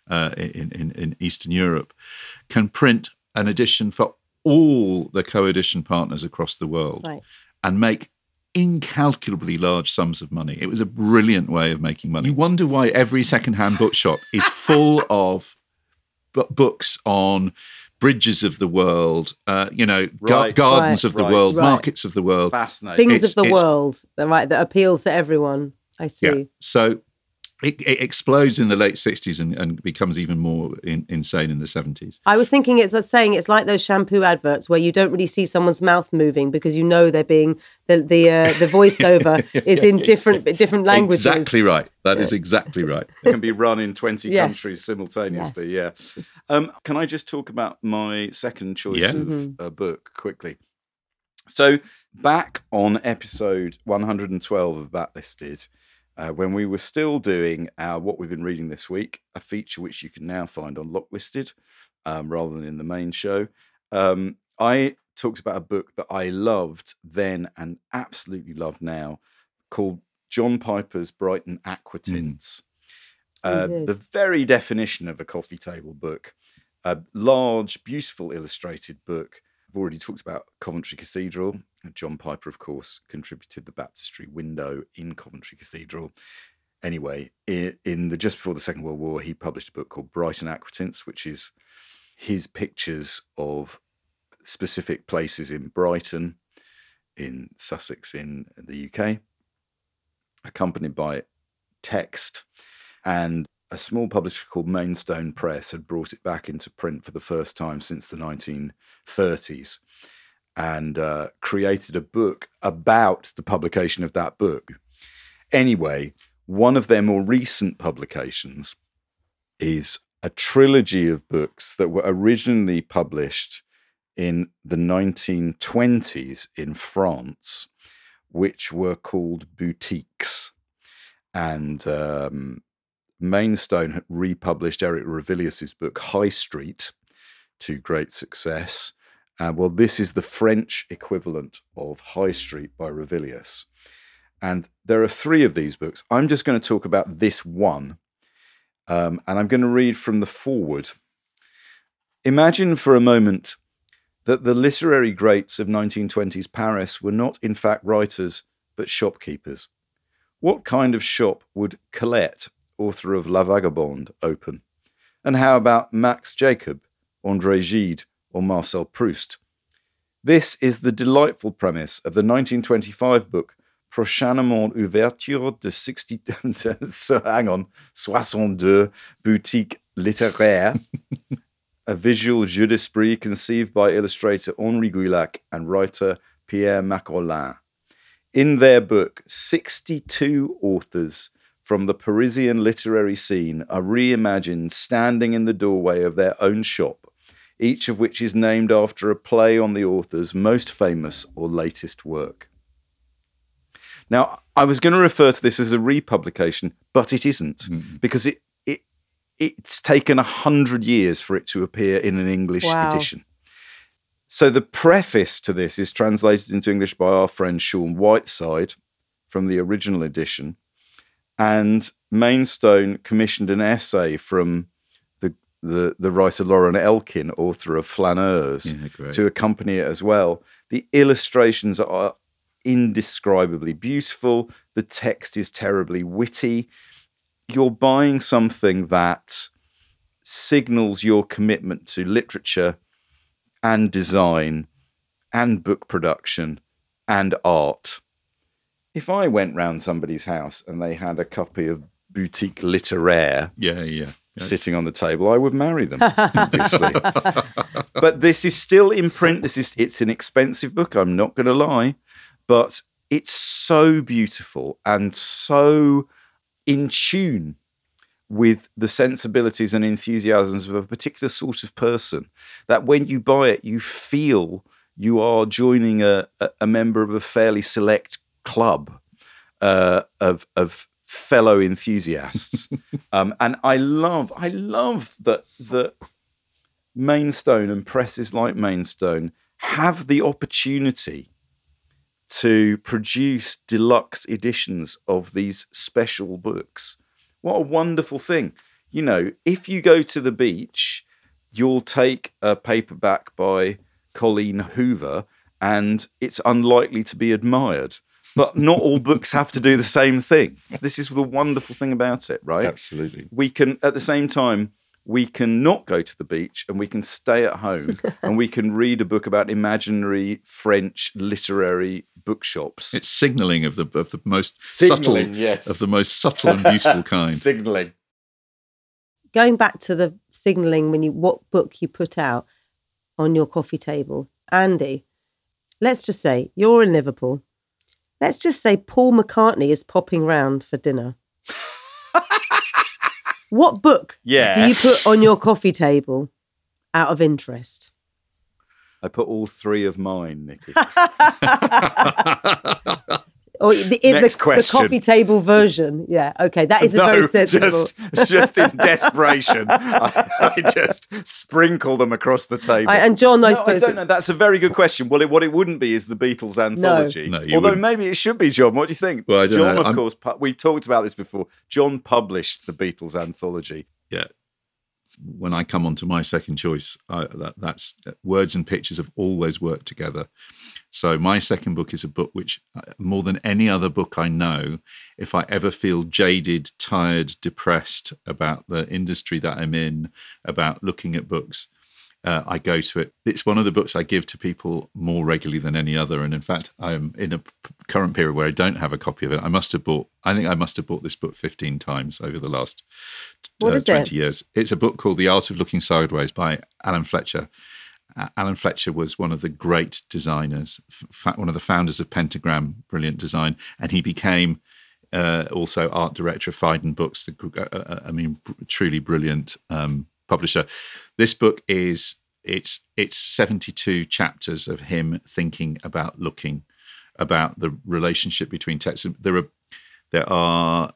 Eastern Europe, can print an edition for all the co-edition partners across the world, and make incalculably large sums of money. It was a brilliant way of making money. You wonder why every secondhand bookshop is full of books on bridges of the world, Right. gardens of the Right. world, Right. markets of the world. Fascinating. Things of the It's- world, right, that appeal to everyone. I see. Yeah. So it explodes in the late 60s and becomes even more insane in the 70s. I was thinking it's like those shampoo adverts where you don't really see someone's mouth moving because you know they're being the voiceover is in different languages. Exactly right. That is exactly right. It can be run in 20 Yes. countries simultaneously. Yes. Yeah. Can I just talk about my second choice Yeah. of a book quickly? So back on episode 112 of Backlisted, when we were still doing our What We've Been Reading This Week, a feature which you can now find on Locklisted rather than in the main show, I talked about a book that I loved then and absolutely love now called John Piper's Brighton Aquatints. The very definition of a coffee table book, a large, beautiful illustrated book. I've already talked about Coventry Cathedral. John Piper, of course, contributed the baptistry window in Coventry Cathedral. Anyway, just before the Second World War, he published a book called Brighton Aquatints, which is his pictures of specific places in Brighton, in Sussex, in the UK, accompanied by text. And a small publisher called Maidstone Press had brought it back into print for the first time since the 1930s and created a book about the publication of that book. Anyway, one of their more recent publications is a trilogy of books that were originally published in the 1920s in France, which were called boutiques. And Maidstone had republished Eric Ravilius's book High Street to great success. Well, this is the French equivalent of High Street by Ravilius. And there are three of these books. I'm just going to talk about this one. And I'm going to read from the foreword. Imagine for a moment that the literary greats of 1920s Paris were not in fact writers, but shopkeepers. What kind of shop would Colette, author of La Vagabonde, open? And how about Max Jacob, André Gide, or Marcel Proust? This is the delightful premise of the 1925 book Prochainement Ouverture de 62 Boutiques Littéraires, a visual jeu d'esprit conceived by illustrator Henri Gouillac and writer Pierre Macrollin. In their book, 62 authors from the Parisian literary scene are reimagined standing in the doorway of their own shop, each of which is named after a play on the author's most famous or latest work. Now, I was going to refer to this as a republication, but it isn't, because it's taken 100 years for it to appear in an English edition. So the preface to this is translated into English by our friend Sean Whiteside from the original edition, and Maidstone commissioned an essay from the writer Lauren Elkin, author of Flaneurs, to accompany it as well. The illustrations are indescribably beautiful. The text is terribly witty. You're buying something that signals your commitment to literature and design and book production and art. If I went round somebody's house and they had a copy of Boutique Littéraire sitting on the table, I would marry them, obviously. But this is still in print. It's an expensive book, I'm not going to lie, but it's so beautiful and so in tune with the sensibilities and enthusiasms of a particular sort of person that when you buy it, you feel you are joining a member of a fairly select club of fellow enthusiasts. And I love that Maidstone and presses like Maidstone have the opportunity to produce deluxe editions of these special books. What a wonderful thing. You know, if you go to the beach, you'll take a paperback by Colleen Hoover and it's unlikely to be admired. But not all books have to do the same thing. This is the wonderful thing about it, right? Absolutely. We can, at the same time, we can not go to the beach and we can stay at home and we can read a book about imaginary French literary bookshops. It's signalling of the most Signalling, subtle, yes. of the most subtle and beautiful kind. Signalling. Going back to the signalling, what book you put out on your coffee table, Andy, let's just say you're in Liverpool. Let's just say Paul McCartney is popping round for dinner. What book do you put on your coffee table out of interest? I put all three of mine, Nikki. Or the coffee table version. Yeah, okay. That is very sensible. Just in desperation, I just sprinkle them across the table. And John knows. I don't know. That's a very good question. Well, what it wouldn't be is the Beatles anthology. No, although maybe it should be, John. What do you think? Well, I don't John, know. of course, we talked about this before. John published the Beatles anthology. Yeah. When I come on to my second choice, that's words and pictures have always worked together. So my second book is a book which, more than any other book I know, if I ever feel jaded, tired, depressed about the industry that I'm in, about looking at books, I go to it. It's one of the books I give to people more regularly than any other. And in fact, I'm in a current period where I don't have a copy of it. I think I must have bought this book 15 times over the last 20 years. It's a book called The Art of Looking Sideways by Alan Fletcher. Alan Fletcher was one of the great designers, one of the founders of Pentagram, brilliant design. And he became also art director of Phaidon Books, truly brilliant publisher. This book it's 72 chapters of him thinking about looking, about the relationship between text. There are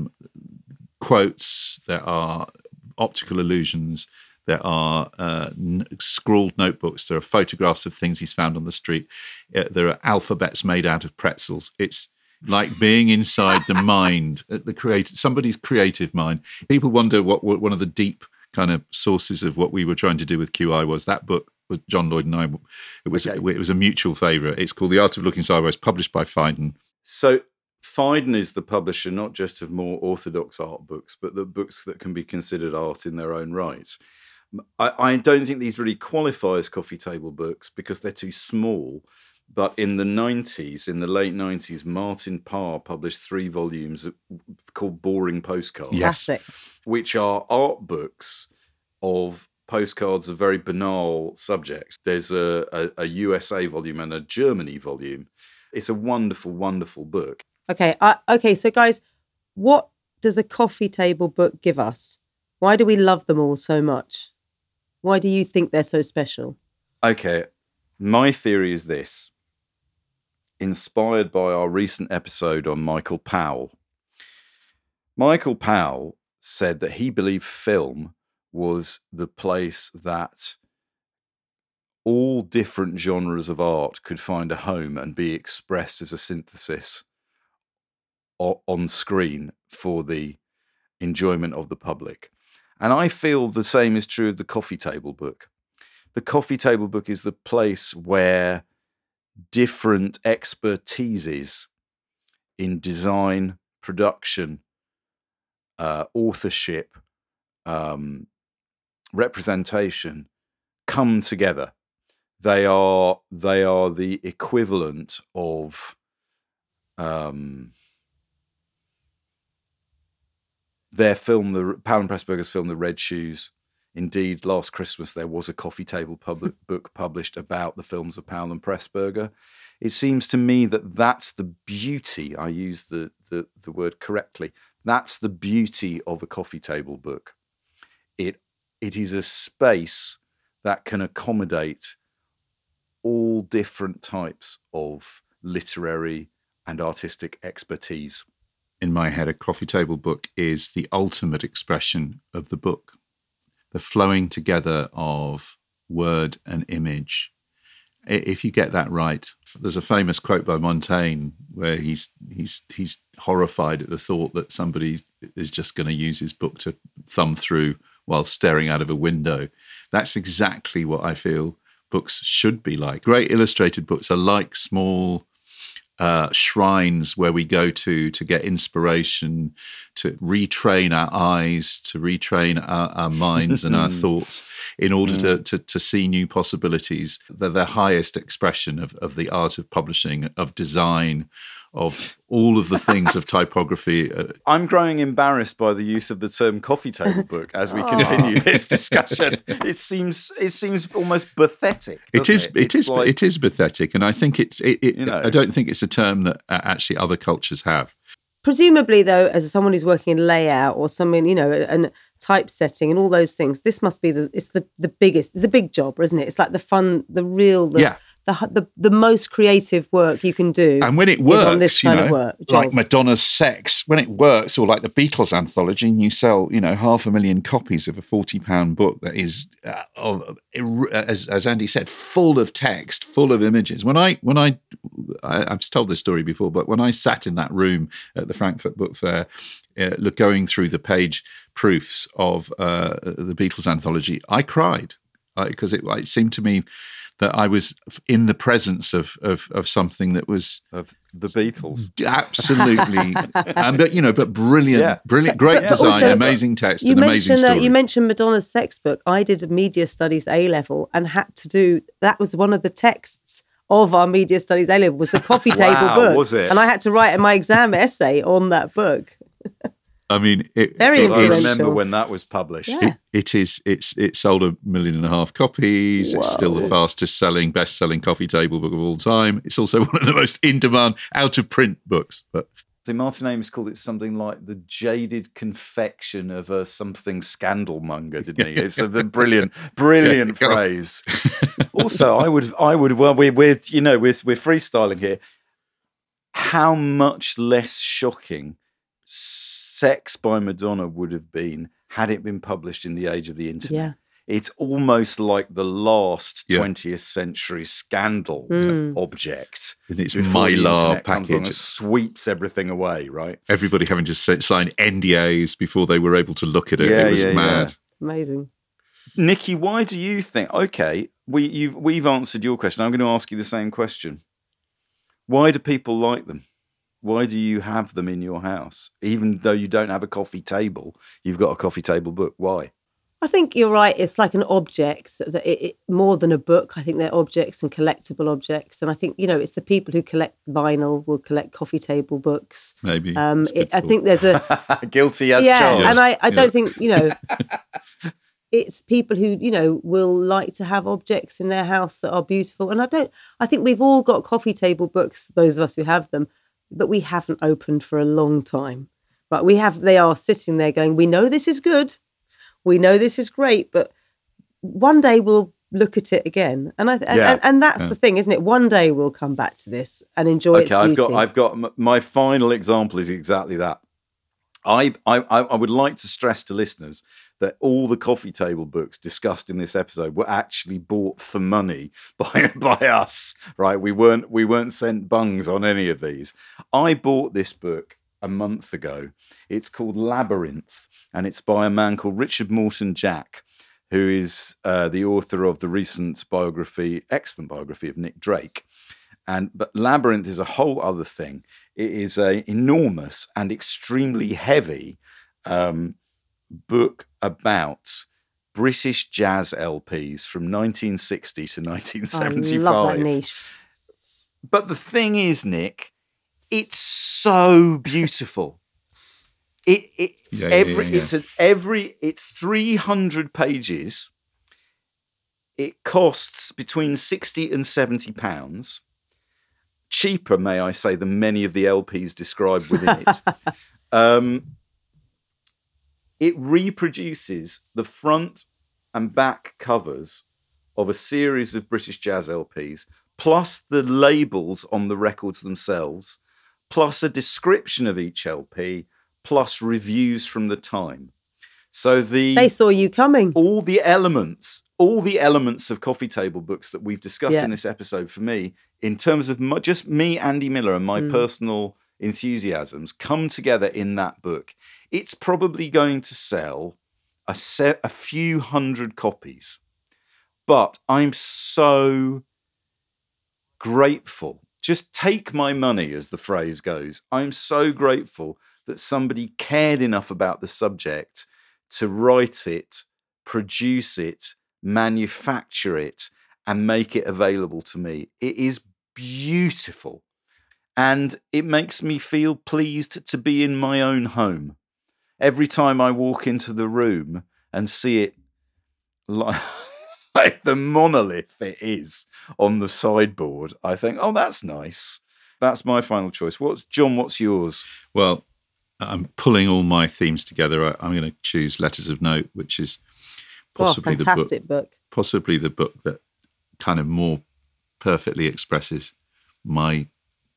quotes, there are optical illusions, there are scrawled notebooks, there are photographs of things he's found on the street, there are alphabets made out of pretzels. It's like being inside the mind, somebody's creative mind. People wonder what one of the deep kind of sources of what we were trying to do with QI was. That book with John Lloyd and I, it was a mutual favourite. It's called The Art of Looking Sideways, published by Phaidon. So Phaidon is the publisher not just of more orthodox art books, but the books that can be considered art in their own right. I don't think these really qualify as coffee table books because they're too small. But in the late 90s, Martin Parr published 3 volumes called Boring Postcards. Classic. Which are art books of postcards of very banal subjects. There's a USA volume and a Germany volume. It's a wonderful, wonderful book. Okay, so guys, what does a coffee table book give us? Why do we love them all so much? Why do you think they're so special? Okay, my theory is this. Inspired by our recent episode on Michael Powell. Michael Powell said that he believed film was the place that all different genres of art could find a home and be expressed as a synthesis on screen for the enjoyment of the public. And I feel the same is true of the coffee table book. The coffee table book is the place where different expertises in design, production, authorship, representation come together. They are the equivalent of their film, Powell and Pressburger's film, The Red Shoes. Indeed, last Christmas there was a coffee table book published about the films of Powell and Pressburger. It seems to me that that's the beauty. I use the word correctly. That's the beauty of a coffee table book. It is a space that can accommodate all different types of literary and artistic expertise. In my head, a coffee table book is the ultimate expression of the book. The flowing together of word and image. If you get that right, there's a famous quote by Montaigne where he's horrified at the thought that somebody is just going to use his book to thumb through while staring out of a window. That's exactly what I feel books should be like. Great illustrated books are like small shrines where we go to get inspiration, to retrain our eyes, to retrain our minds and our thoughts in order to see new possibilities. They're the highest expression of the art of publishing, of design, of all of the things of typography. I'm growing embarrassed by the use of the term coffee table book as we continue this discussion. It seems almost pathetic. It is pathetic, and I think I don't think it's a term that actually other cultures have. Presumably, though, as someone who's working in layout or someone, and typesetting and all those things, this must be the biggest. It's a big job, isn't it? It's like the fun, the most creative work you can do. And when it works, on this kind of work, like Madonna's Sex, when it works, or like the Beatles anthology, and you sell, 500,000 copies of a £40 book that is, as Andy said, full of text, full of images. I've told this story before, but when I sat in that room at the Frankfurt Book Fair, going through the page proofs of the Beatles anthology, I cried because it seemed to me that I was in the presence of something that was of the Beatles, absolutely, but brilliant, great design, also, amazing text, and amazing story. You mentioned Madonna's Sex book. I did a media studies A-level and had to do that. Was one of the texts of our media studies A-level was the coffee table book, was it? And I had to write my exam essay on that book. I mean, very influential. I remember when that was published. Yeah. It sold 1.5 million copies. Whoa. It's still the best-selling coffee table book of all time. It's also one of the most in-demand, out-of-print books. But the Martin Amis called it something like the jaded confection of something scandalmonger, didn't he? It's a brilliant phrase. Also, I would. Well, we're freestyling here. How much less shocking Sex by Madonna would have been had it been published in the age of the internet. Yeah. It's almost like the last 20th century scandal object. And it's Mylar package. And sweeps everything away, right? Everybody having to sign NDAs before they were able to look at it. It was mad. Yeah. Amazing. Nikki, why do you think? Okay, we've answered your question. I'm going to ask you the same question. Why do people like them? Why do you have them in your house? Even though you don't have a coffee table, you've got a coffee table book. Why? I think you're right. It's like an object, more than a book. I think they're objects and collectible objects. And I think, it's the people who collect vinyl will collect coffee table books. Maybe. I think there's a... Guilty as charged. And I don't think, it's people who, will like to have objects in their house that are beautiful. And I think we've all got coffee table books, those of us who have them, that we haven't opened for a long time. But they are sitting there going, we know this is good. We know this is great, but one day we'll look at it again. And that's the thing, isn't it? One day we'll come back to this and enjoy its beauty. I've got my final example is exactly that. I would like to stress to listeners that all the coffee table books discussed in this episode were actually bought for money by us, right? We weren't sent bungs on any of these. I bought this book a month ago. It's called Labyrinth, and it's by a man called Richard Morton Jack, who is the author of the recent excellent biography of Nick Drake. But Labyrinth is a whole other thing. It is an enormous and extremely heavy book about British jazz LPs from 1960 to 1975. I love that niche. But the thing is, Nick, it's so beautiful. It's 300 pages. It costs between £60 and £70. Cheaper, may I say, than many of the LPs described within it. It reproduces the front and back covers of a series of British jazz LPs, plus the labels on the records themselves, plus a description of each LP, plus reviews from the time. So they saw you coming. All the elements of coffee table books that we've discussed in this episode, for me, in terms of just me, Andy Miller, and my personal enthusiasms, come together in that book. It's probably going to sell a few hundred copies. But I'm so grateful just take my money, as the phrase goes. I'm so grateful that somebody cared enough about the subject to write it, produce it, manufacture it, and make it available to me. It is beautiful. And it makes me feel pleased to be in my own home. Every time I walk into the room and see it like the monolith it is on the sideboard, I think, oh, that's nice. That's my final choice. John, what's yours? Well, I'm pulling all my themes together. I'm going to choose Letters of Note, which is possibly fantastic book. Possibly the book that kind of more perfectly expresses my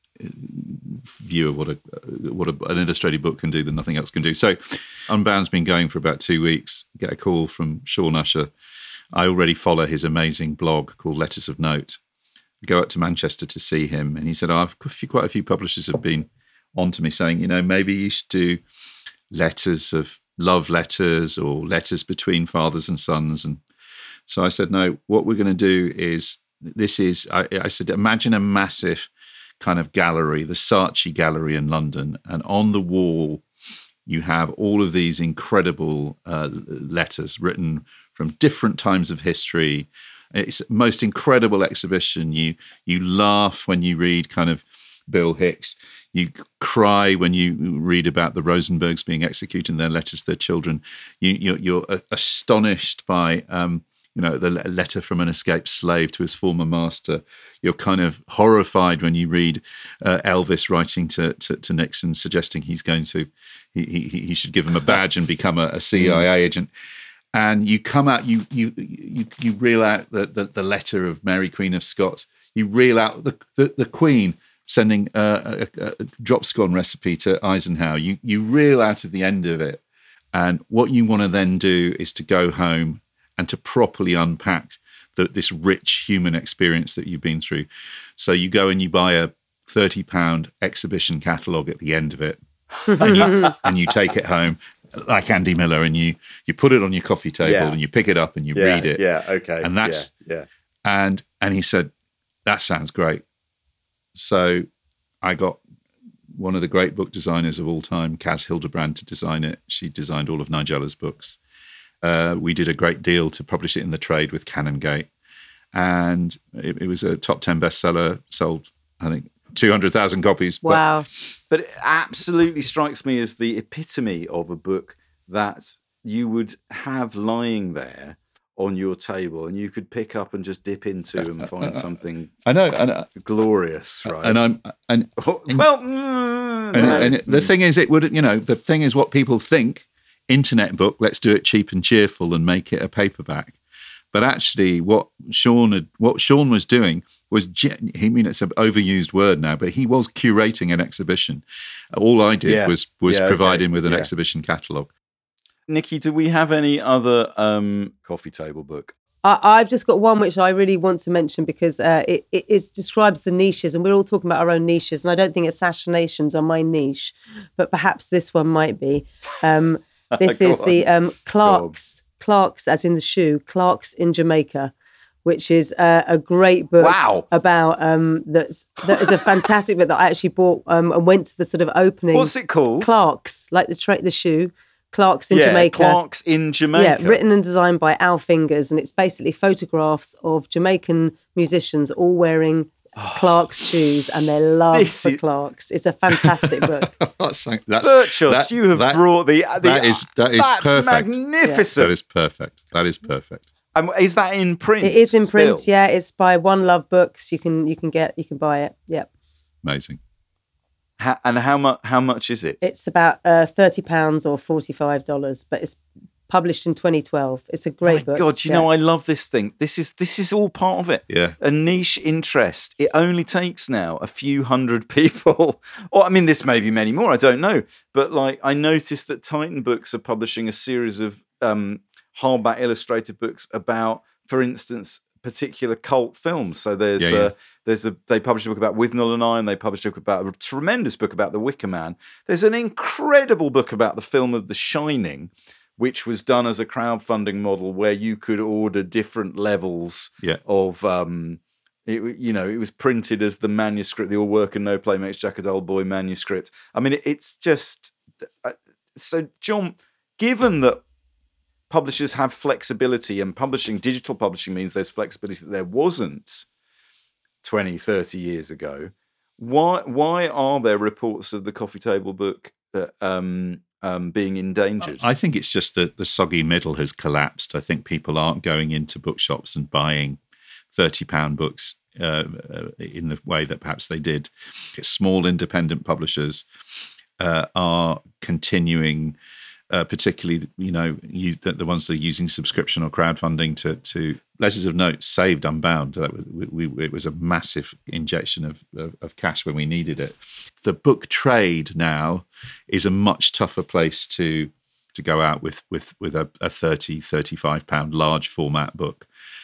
view of what an illustrated book can do that nothing else can do. So Unbound's been going for about 2 weeks. Get a call from Sean Usher. I already follow his amazing blog called Letters of Note. I go up to Manchester to see him, and he said, quite a few publishers have been on to me saying, maybe you should do letters of love letters or letters between fathers and sons. And so I said, no, what we're going to do is, I said, imagine a massive kind of gallery, the Saatchi Gallery in London, and on the wall you have all of these incredible letters written from different times of history. It's the most incredible exhibition. You laugh when you read kind of Bill Hicks. You cry when you read about the Rosenbergs being executed in their letters to their children. You're astonished by the letter from an escaped slave to his former master. You're kind of horrified when you read Elvis writing to Nixon, suggesting he should give him a badge and become a CIA agent. And you come out, you reel out the letter of Mary Queen of Scots. You reel out the Queen sending a drop scone recipe to Eisenhower. You reel out of the end of it. And what you want to then do is to go home and to properly unpack this rich human experience that you've been through. So you go and you buy a £30 exhibition catalogue at the end of it, and you take it home like Andy Miller, and you put it on your coffee table and you pick it up and you read it. Yeah, okay. And that's and he said, that sounds great. So I got one of the great book designers of all time, Kaz Hildebrand, to design it. She designed all of Nigella's books. We did a great deal to publish it in the trade with Canongate. And it was a top 10 bestseller, sold, I think, 200,000 copies. Wow. But it absolutely strikes me as the epitome of a book that you would have lying there on your table and you could pick up and just dip into and find something glorious, right? And the thing is, the thing is what people think, internet book, let's do it cheap and cheerful and make it a paperback. But actually what Sean was doing was, it's an overused word now, but he was curating an exhibition. All I did was provide him with an exhibition catalogue. Nikki, do we have any other coffee table book? I've just got one which I really want to mention because it describes the niches, and we're all talking about our own niches, and I don't think assassinations are my niche, but perhaps this one might be. This is the Clarks, as in the shoe, Clarks in Jamaica, which is a great book about that is a fantastic book that I actually bought and went to the sort of opening. What's it called? Clarks, like the shoe. Clarks in Jamaica. Clarks in Jamaica. Yeah, written and designed by Al Fingers, and it's basically photographs of Jamaican musicians all wearing Clarks shoes and their love for Clarks. It's a fantastic book. Birchos, you have brought that is perfect. Magnificent. That is perfect. That is perfect. Is that in print? It is in print. Yeah, it's by One Love Books. You can buy it. Yep. Amazing. And how much is it? It's about £30 or $45, but it's published in 2012. It's a great book. God, you know, I love this thing. This is all part of it. Yeah. A niche interest. It only takes now a few hundred people. Or, I mean, this may be many more, I don't know. But, I noticed that Titan Books are publishing a series of hardback illustrated books about, for instance, particular cult films. So they published a book about Withnell and I, and they published a tremendous book about The Wicker Man. There's an incredible book about the film of The Shining, which was done as a crowdfunding model where you could order different levels of It was printed as the manuscript, the All Work and No Play Makes Jack a Dull Boy manuscript. I mean, it's just... So, John, given that publishers have flexibility, and digital publishing means there's flexibility that there wasn't 20, 30 years ago, why are there reports of the coffee table book being endangered? I think it's just that the soggy middle has collapsed. I think people aren't going into bookshops and buying £30 books in the way that perhaps they did. Small independent publishers are continuing, particularly the ones that are using subscription or crowdfunding to Letters of Note saved Unbound. It was a massive injection of cash when we needed it. The book trade now is a much tougher place to go out with a £30-35 large format book.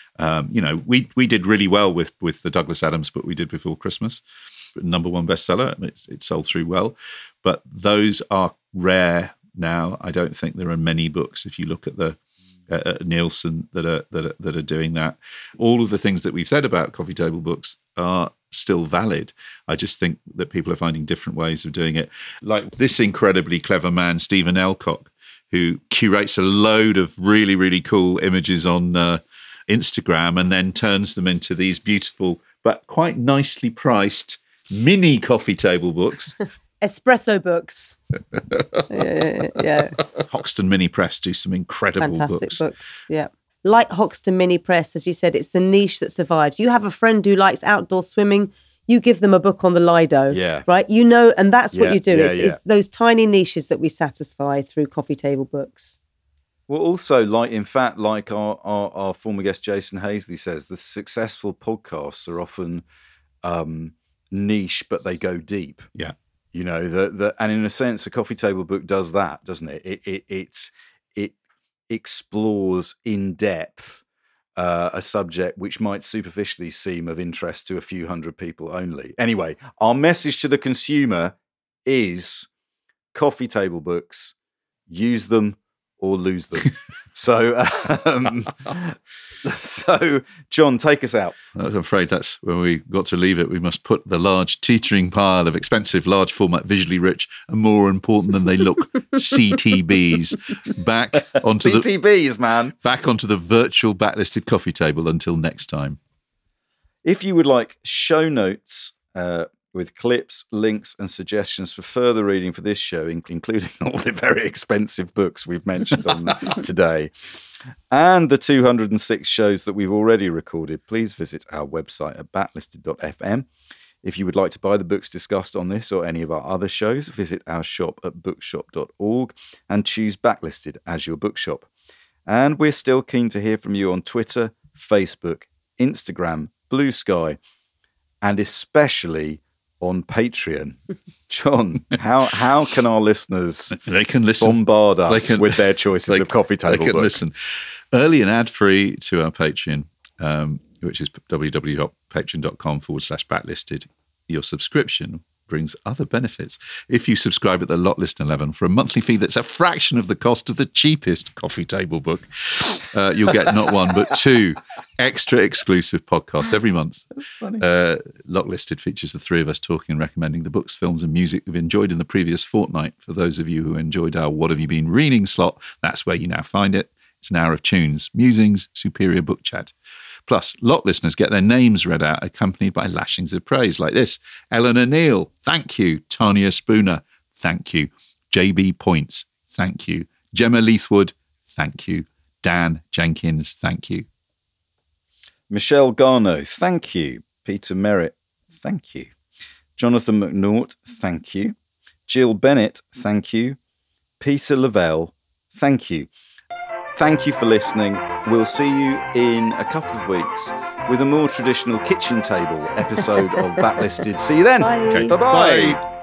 We did really well with the Douglas Adams book we did before Christmas. Number one bestseller. It sold through well, but those are rare now. I don't think there are many books, if you look at the Nielsen, that are doing that. All of the things that we've said about coffee table books are still valid. I just think that people are finding different ways of doing it. Like this incredibly clever man, Stephen Elcock, who curates a load of really, really cool images on Instagram and then turns them into these beautiful but quite nicely priced mini coffee table books. Espresso books. Yeah. Hoxton Mini Press do some incredible fantastic books. Yeah. Like Hoxton Mini Press, as you said, it's the niche that survives. You have a friend who likes outdoor swimming, you give them a book on the Lido, right? And that's what you do. It's those tiny niches that we satisfy through coffee table books. Well, also, like our former guest Jason Hazley says, the successful podcasts are often niche, but they go deep. Yeah. And in a sense, a coffee table book does that, doesn't it? It explores in depth a subject which might superficially seem of interest to a few hundred people only. Anyway, our message to the consumer is coffee table books, use them or lose them. So, John, take us out. I'm afraid that's when we got to leave it. We must put the large teetering pile of expensive, large format, visually rich, and more important than they look CTBs back onto back onto the virtual backlisted coffee table until next time. If you would like show notes with clips, links, and suggestions for further reading for this show, including all the very expensive books we've mentioned on today, and the 206 shows that we've already recorded, please visit our website at backlisted.fm. If you would like to buy the books discussed on this or any of our other shows, visit our shop at bookshop.org and choose Backlisted as your bookshop. And we're still keen to hear from you on Twitter, Facebook, Instagram, Blue Sky, and especially on Patreon. John, how can our listeners bombard us with their choices of coffee table books? Listen early and ad-free to our Patreon, which is www.patreon.com/backlisted. Your subscription brings other benefits. If you subscribe at the lot listener level for a monthly fee that's a fraction of the cost of the cheapest coffee table book, you'll get not one but two extra exclusive podcasts every month. That's funny. Lot Listed features the three of us talking and recommending the books, films and music we've enjoyed in the previous fortnight. For those of you who enjoyed our What Have You Been Reading slot, that's where you now find it. It's an hour of tunes, musings, superior book chat. Plus, Lot listeners get their names read out, accompanied by lashings of praise like this. Eleanor Neal, thank you. Tanya Spooner, thank you. JB Points, thank you. Gemma Leithwood, thank you. Dan Jenkins, thank you. Michelle Garneau, thank you. Peter Merritt, thank you. Jonathan McNaught, thank you. Jill Bennett, thank you. Peter Lavelle, thank you. Thank you for listening. We'll see you in a couple of weeks with a more traditional kitchen table episode of Backlisted. See you then. Bye. Okay. Bye-bye. Bye.